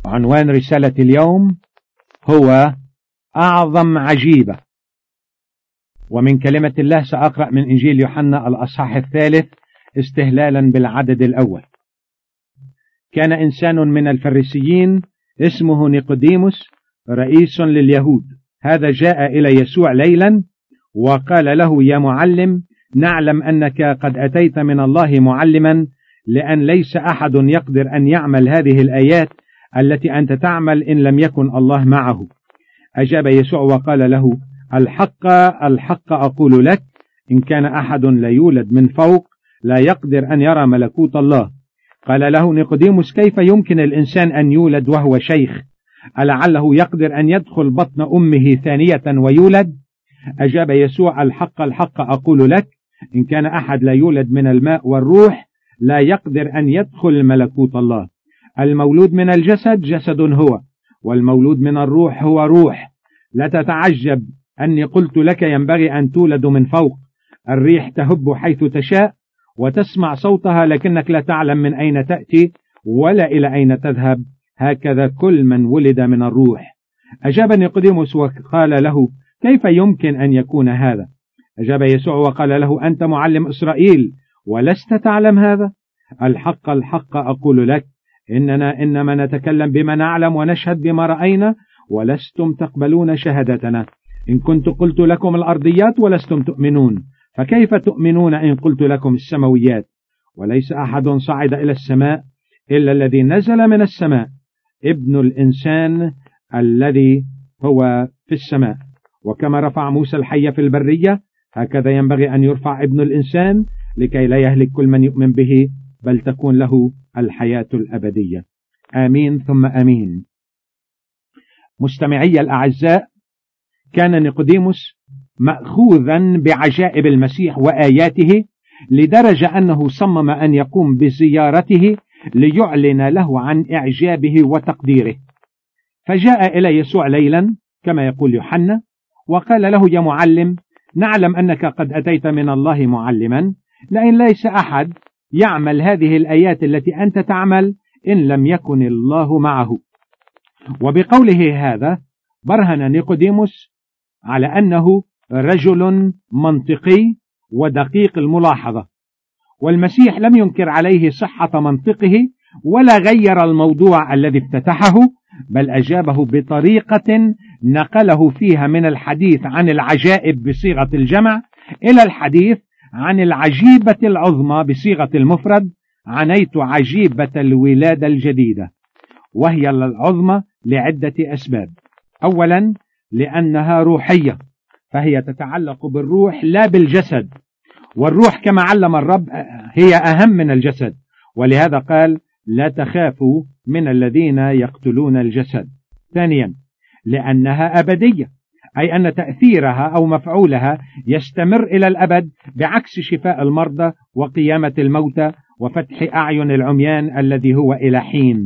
عنوان رسالة اليوم هو أعظم عجيبة. ومن كلمة الله سأقرأ من إنجيل يوحنا الأصحاح 3 استهلالا بالعدد الأول. كان إنسان من الفريسيين اسمه نيقوديموس رئيس لليهود، هذا جاء إلى يسوع ليلا وقال له: يا معلم، نعلم أنك قد أتيت من الله معلما، لأن ليس أحد يقدر أن يعمل هذه الآيات التي أنت تعمل إن لم يكن الله معه. أجاب يسوع وقال له: الحق الحق أقول لك، إن كان أحد لا يولد من فوق لا يقدر أن يرى ملكوت الله. قال له نيقوديموس: كيف يمكن الإنسان أن يولد وهو شيخ؟ ألعله يقدر أن يدخل بطن أمه ثانية ويولد؟ أجاب يسوع: الحق الحق أقول لك، إن كان أحد لا يولد من الماء والروح لا يقدر أن يدخل ملكوت الله. المولود من الجسد جسد هو، والمولود من الروح هو روح. لا تتعجب أني قلت لك ينبغي أن تولد من فوق. الريح تهب حيث تشاء وتسمع صوتها، لكنك لا تعلم من أين تأتي ولا إلى أين تذهب، هكذا كل من ولد من الروح. أجاب نيقوديموس وقال له: كيف يمكن أن يكون هذا؟ أجاب يسوع وقال له: أنت معلم إسرائيل ولست تعلم هذا؟ الحق الحق أقول لك، إننا إنما نتكلم بما نعلم ونشهد بما رأينا، ولستم تقبلون شهادتنا. إن كنت قلت لكم الأرضيات ولستم تؤمنون، فكيف تؤمنون إن قلت لكم السماويات؟ وليس أحد صعد إلى السماء إلا الذي نزل من السماء، ابن الإنسان الذي هو في السماء. وكما رفع موسى الحي في البرية، هكذا ينبغي أن يرفع ابن الإنسان، لكي لا يهلك كل من يؤمن به، بل تكون له الحياة الأبدية. آمين ثم آمين. مستمعي الأعزاء، كان نيقوديموس مأخوذا بعجائب المسيح وآياته، لدرجة أنه صمم أن يقوم بزيارته ليعلن له عن إعجابه وتقديره. فجاء إلى يسوع ليلا كما يقول يوحنا وقال له: يا معلم، نعلم أنك قد أتيت من الله معلما، لأن ليس أحد يعمل هذه الآيات التي أنت تعمل إن لم يكن الله معه. وبقوله هذا برهن نيقوديموس على أنه رجل منطقي ودقيق الملاحظة، والمسيح لم ينكر عليه صحة منطقه ولا غير الموضوع الذي افتتحه، بل أجابه بطريقة نقله فيها من الحديث عن العجائب بصيغة الجمع إلى الحديث عن العجيبة العظمى بصيغة المفرد. عنيت عجيبة الولادة الجديدة، وهي العظمى لعدة أسباب. أولا، لأنها روحية، فهي تتعلق بالروح لا بالجسد، والروح كما علم الرب هي أهم من الجسد، ولهذا قال: لا تخافوا من الذين يقتلون الجسد. ثانيا، لأنها أبدية، أي أن تأثيرها أو مفعولها يستمر إلى الأبد، بعكس شفاء المرضى وقيامة الموتى وفتح أعين العميان الذي هو إلى حين.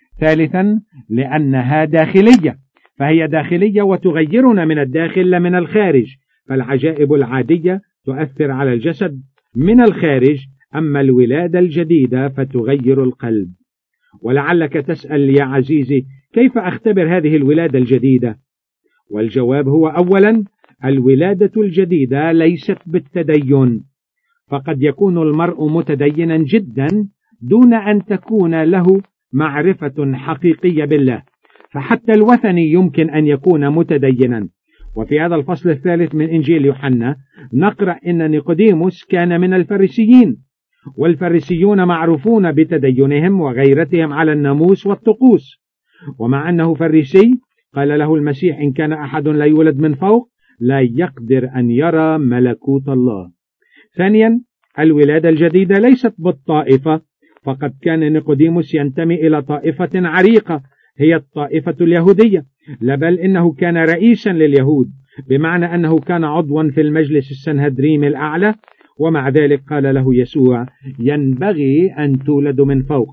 ثالثا، لأنها داخلية، فهي داخلية وتغيرنا من الداخل لا من الخارج، فالعجائب العادية تؤثر على الجسد من الخارج، أما الولادة الجديدة فتغير القلب. ولعلك تسأل يا عزيزي: كيف أختبر هذه الولادة الجديدة؟ والجواب هو: أولا، الولادة الجديدة ليست بالتدين، فقد يكون المرء متدينا جدا دون أن تكون له معرفة حقيقية بالله، فحتى الوثني يمكن أن يكون متدينا. وفي هذا الفصل الثالث من إنجيل يوحنا نقرأ إن نيقوديموس كان من الفريسيين، والفريسيون معروفون بتدينهم وغيرتهم على الناموس والطقوس. ومع أنه فريسي قال له المسيح: إن كان أحد لا يولد من فوق لا يقدر أن يرى ملكوت الله. ثانيا، الولادة الجديدة ليست بالطائفة، فقد كان نيقوديموس ينتمي إلى طائفة عريقة هي الطائفة اليهودية، لا بل إنه كان رئيسا لليهود، بمعنى أنه كان عضوا في المجلس السنهدريم الأعلى. ومع ذلك قال له يسوع: ينبغي أن تولد من فوق.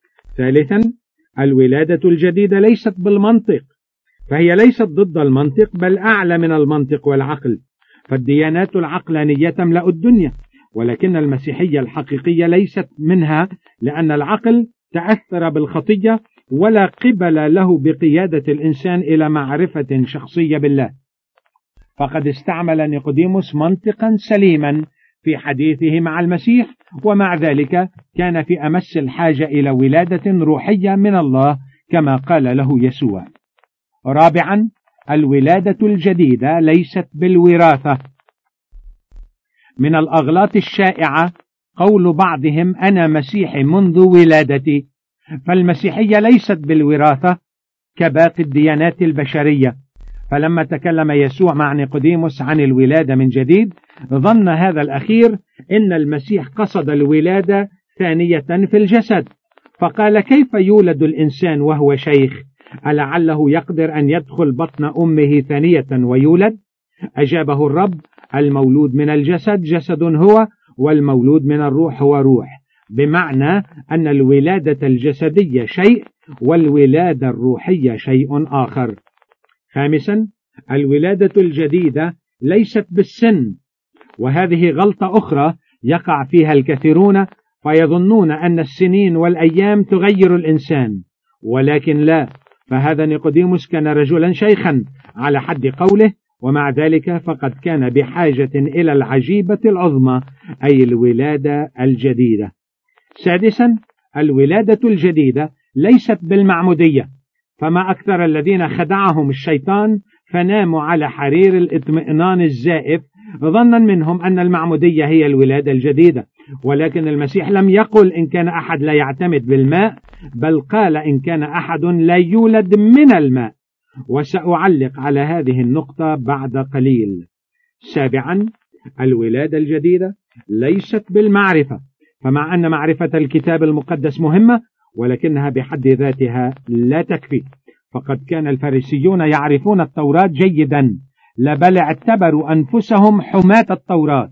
ثالثا، الولادة الجديدة ليست بالمنطق، فهي ليست ضد المنطق بل أعلى من المنطق والعقل، فالديانات العقلانية تملأ الدنيا، ولكن المسيحية الحقيقية ليست منها، لأن العقل تأثر بالخطية ولا قبل له بقيادة الإنسان إلى معرفة شخصية بالله. فقد استعمل نيقوديموس منطقا سليما في حديثه مع المسيح، ومع ذلك كان في أمس الحاجة إلى ولادة روحية من الله كما قال له يسوع. رابعا، الولادة الجديدة ليست بالوراثة. من الأغلاط الشائعة قول بعضهم أنا مسيحي منذ ولادتي، فالمسيحية ليست بالوراثة كباقي الديانات البشرية. فلما تكلم يسوع مع نيقوديموس عن الولادة من جديد، ظن هذا الأخير إن المسيح قصد الولادة ثانية في الجسد، فقال كيف يولد الإنسان وهو شيخ؟ ألعله يقدر أن يدخل بطن أمه ثانية ويولد؟ أجابه الرب المولود من الجسد جسد هو، والمولود من الروح هو روح، بمعنى أن الولادة الجسدية شيء والولادة الروحية شيء آخر. خامسا، الولادة الجديدة ليست بالسن، وهذه غلطة أخرى يقع فيها الكثيرون، فيظنون أن السنين والأيام تغير الإنسان، ولكن لا، فهذا نيقوديموس كان رجلا شيخا على حد قوله، ومع ذلك فقد كان بحاجة إلى العجيبة العظمى أي الولادة الجديدة. سادسا، الولادة الجديدة ليست بالمعمودية، فما أكثر الذين خدعهم الشيطان فناموا على حرير الاطمئنان الزائف ظنا منهم أن المعمودية هي الولادة الجديدة، ولكن المسيح لم يقل إن كان أحد لا يعتمد بالماء، بل قال إن كان أحد لا يولد من الماء، وسأعلق على هذه النقطة بعد قليل. سابعا، الولادة الجديدة ليست بالمعرفة، فمع أن معرفة الكتاب المقدس مهمة، ولكنها بحد ذاتها لا تكفي، فقد كان الفريسيون يعرفون التوراة جيدا، بل اعتبروا أنفسهم حماة التوراة،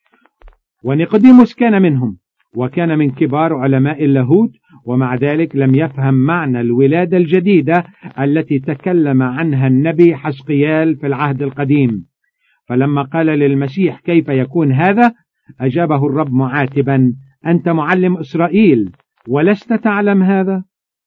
ونيقوديموس كان منهم، وكان من كبار علماء اللاهوت، ومع ذلك لم يفهم معنى الولادة الجديدة التي تكلم عنها النبي حزقيال في العهد القديم. فلما قال للمسيح كيف يكون هذا، أجابه الرب معاتبا أنت معلم إسرائيل ولست تعلم هذا؟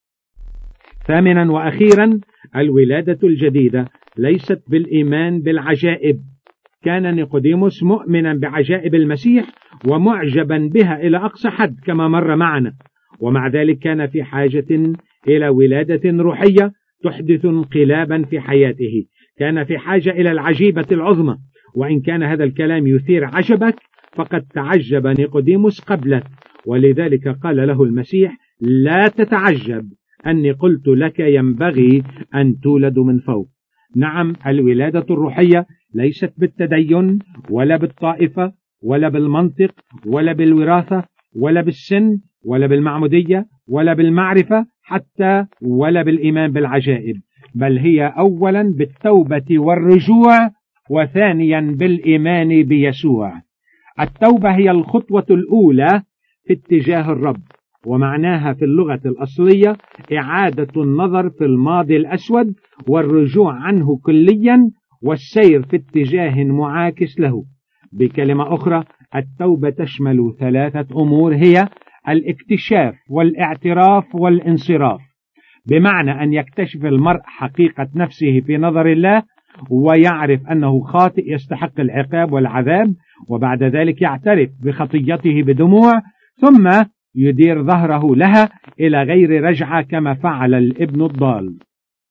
ثامنا وأخيرا، الولادة الجديدة ليست بالإيمان بالعجائب. كان نيقوديموس مؤمنا بعجائب المسيح ومعجبا بها إلى أقصى حد كما مر معنا، ومع ذلك كان في حاجة إلى ولادة روحية تحدث انقلابا في حياته، كان في حاجة إلى العجيبة العظمى. وإن كان هذا الكلام يثير عجبك فقد تعجب نيقوديموس قبله، ولذلك قال له المسيح لا تتعجب أني قلت لك ينبغي أن تولد من فوق. نعم، الولادة الروحية ليست بالتدين ولا بالطائفة ولا بالمنطق ولا بالوراثة ولا بالسن ولا بالمعمودية ولا بالمعرفة حتى ولا بالإيمان بالعجائب، بل هي أولا بالتوبة والرجوع، وثانيا بالإيمان بيسوع. التوبة هي الخطوة الأولى في اتجاه الرب، ومعناها في اللغة الأصلية إعادة النظر في الماضي الأسود والرجوع عنه كليا والسير في اتجاه معاكس له. بكلمة أخرى، التوبة تشمل ثلاثة أمور، هي الاكتشاف والاعتراف والانصراف، بمعنى أن يكتشف المرء حقيقة نفسه في نظر الله ويعرف أنه خاطئ يستحق العقاب والعذاب، وبعد ذلك يعترف بخطيته بدموع، ثم يدير ظهره لها إلى غير رجعة كما فعل الابن الضال.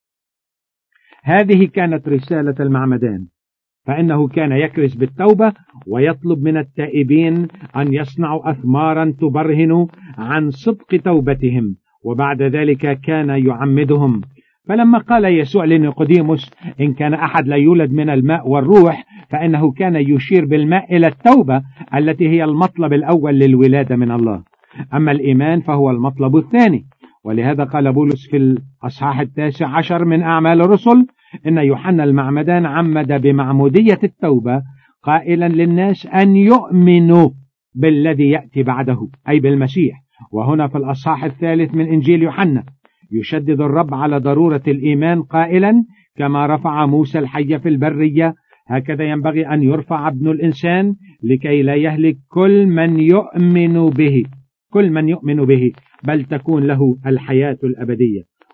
هذه كانت رسالة المعمدان، فإنه كان يكرز بالتوبة ويطلب من التائبين أن يصنعوا أثمارا تبرهن عن صدق توبتهم، وبعد ذلك كان يعمدهم. فلما قال يسوع لنيقوديموس إن كان أحد لا يولد من الماء والروح، فإنه كان يشير بالماء إلى التوبة التي هي المطلب الأول للولادة من الله، أما الإيمان فهو المطلب الثاني. ولهذا قال بولس في الأصحاح 19 من أعمال الرسل إن يوحنا المعمدان عمد بمعمودية التوبة قائلا للناس أن يؤمنوا بالذي يأتي بعده، أي بالمسيح. وهنا في الأصحاح 3 من إنجيل يوحنا يشدد الرب على ضرورة الإيمان قائلا كما رفع موسى الحي في البرية هكذا ينبغي أن يرفع ابن الإنسان لكي لا يهلك كل من يؤمن به بل تكون له الحياة الأبدية.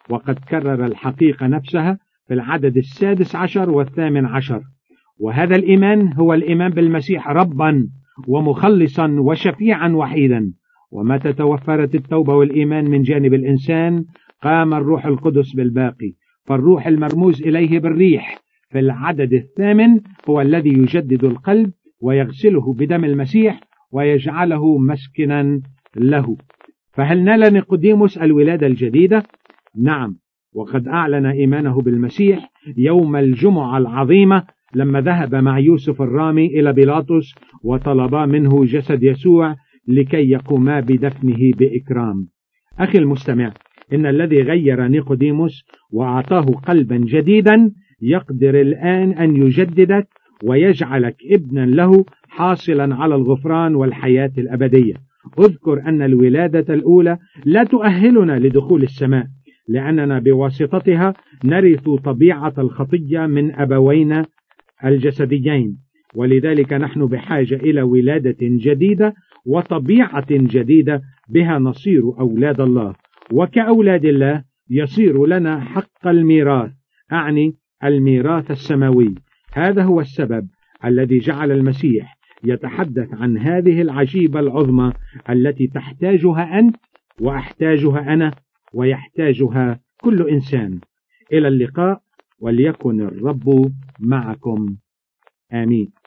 وقد كرر الحقيقة نفسها في العدد 16 و18. وهذا الإيمان هو الإيمان بالمسيح ربا ومخلصا وشفيعا وحيدا. ومتى توفرت التوبة والإيمان من جانب الإنسان قام الروح القدس بالباقي. فالروح المرموز إليه بالريح في العدد 8 هو الذي يجدد القلب ويغسله بدم المسيح ويجعله مسكنا له. فهل نال نيقوديموس الولادة الجديدة؟ نعم، وقد أعلن إيمانه بالمسيح يوم الجمعة العظيمة لما ذهب مع يوسف الرامي إلى بيلاطس وطلبا منه جسد يسوع لكي يقوما بدفنه بإكرام. أخي المستمع، إن الذي غير نيقوديموس وأعطاه قلبا جديدا يقدر الآن أن يجددك ويجعلك ابنا له حاصلا على الغفران والحياة الأبدية. اذكر أن الولادة الأولى لا تؤهلنا لدخول السماء، لأننا بواسطتها نرث طبيعة الخطية من أبوينا الجسديين، ولذلك نحن بحاجة إلى ولادة جديدة وطبيعة جديدة بها نصير أولاد الله، وكأولاد الله يصير لنا حق الميراث، أعني الميراث السماوي. هذا هو السبب الذي جعل المسيح يتحدث عن هذه العجيبة العظمى التي تحتاجها أنت وأحتاجها أنا ويحتاجها كل إنسان. إلى اللقاء، وليكن الرب معكم. آمين.